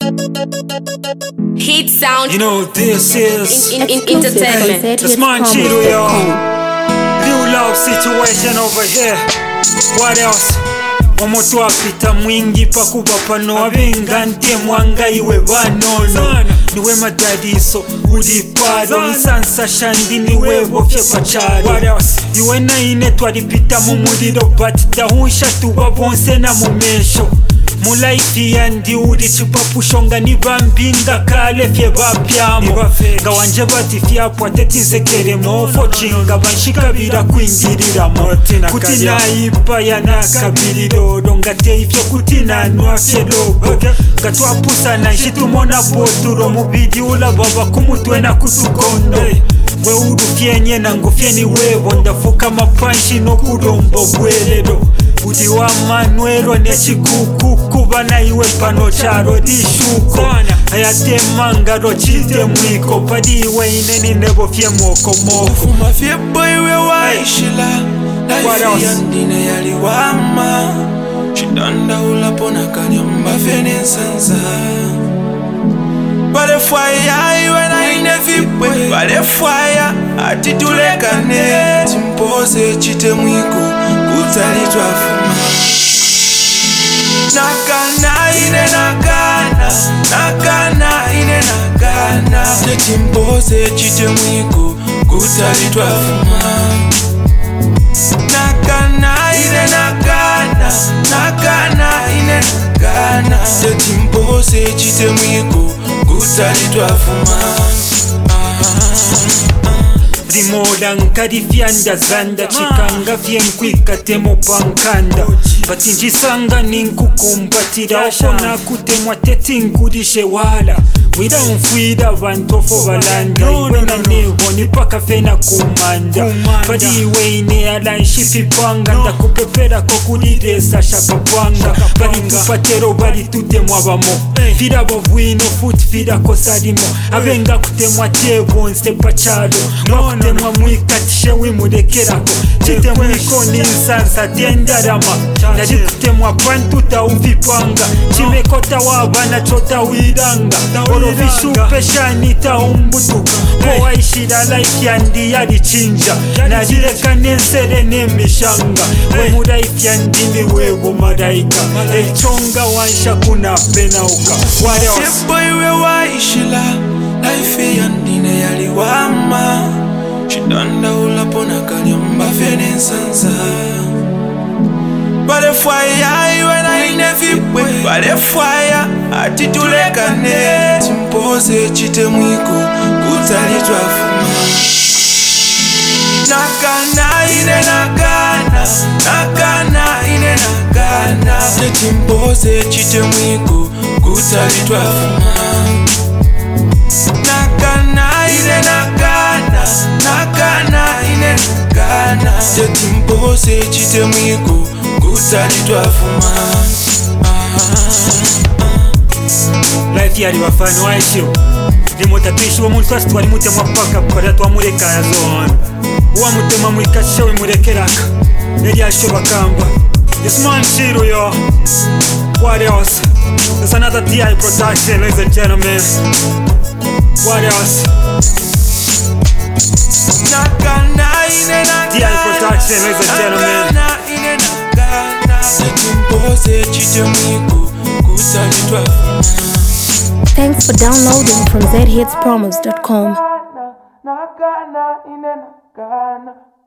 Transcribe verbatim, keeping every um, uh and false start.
Heat sound. You know this is in, in, in entertainment. It's man Chido, yo. New love situation over here. What else? Omoto apita mwingi pakuba pano abenga ntie mwanga iwe banono niwe madadiso udipado nsansa shandi niwe bofye pachado iwe na ine twaripita mu muriro but dahusha tuba bonse na mumesho mulaifi yandi uri chipapushonga nibambinga kale fye bapyamo ngawanje bati fyapo atetinsekere mofo chinga banshika bira kwingiriramo kuti naipa yanakabiriro ngate ifyo kuti nanwa fye logo gatwapusa na nshitumona boturo mubidi ula baba kumutwe na kutukondo we urufye nyena ngufye ni webo ndafuka mapanshi no kurombo bwerero Udi wa manuelo nechikuku kuba na iwe pano charo dishuko Hayate manga rochite mwiko padi iwe ineni nebo fye moko moko Ufuma fye boy we waishila Laifi yandine yali wama Shidanda ulapona kanyamba fye nensanza Bale fwaya iwe na ine vipwe Bale fwaya ati tulekane Timpose chite mwiko Kutali twafuma Nakana ine nakana Nakana ine nakana Timpose chite mwiko Kutali twafuma Nakana ine nakana Nakana ine nakana Timpose chite mwiko Kutali twafuma Rimoda nkari fyanda zanda chikanga fye nkwika temo pankanda Bati njisanga ninkukumbatira Okona kutemwa teti ngurishe wala Wida mfwida bantofo balanda Iwe na nevo nipaka fena kumanda Badi iwe ine ala nshipi panga Ndakupepera kokuliresa shapapanga Bali kupatero bali tutemwa bamo Fida bavuino foot fida kosalimo Abenga kutemwa tevo nsepa chalo Kutemwa mwikatishe wimurekerako Chite mwiko ninsansa diendarama Nari kutemwa pantuta uvipanga Chimekota wabana chota wiranga Orovishupe shanita umbutuka Poa ishira life yandi yari chinja Narireka nensere nemishanga We muraifi yandi ni wewo maraika Echonga wansha kuna penauka What else? Seboy we waishila Life yandine yali wama Shidanda ulapona kanyamba fye nensanza Bale fwaya iwe na ine vipwe Bale fwaya ati tulekane Timpose chite mwiko Kutali twafuma Nakana ine nakana Nakana ine nakana Timpose chite mwiko Kutali twafuma Nakana ine nakana Nakana ine nakana Timpose chite mwiko Kutali twafuma Life yari wafano waishio Limutapishu wa multu asitu wali mutemwa paka Kwa tuwa mureka ya zona Uwa mutema mwikasha we murekeraka Neri asho bakamba This man Chido, yo. What else? There's another T I production, ladies and gentlemen. What else? T I production, ladies and gentlemen. Thanks for downloading from z hits promos dot com.